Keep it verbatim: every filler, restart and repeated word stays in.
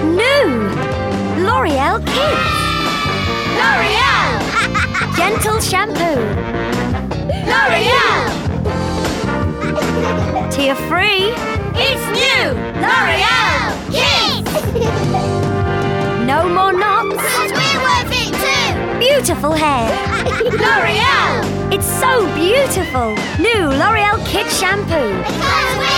New L'Oreal Kids. L'Oreal! Gentle shampoo. L'Oreal! Tear-free. It's new! L'Oreal Kids! No more knots. Because we're worth it too! Beautiful hair. L'Oreal! It's so beautiful. New L'Oreal Kids shampoo. Because we're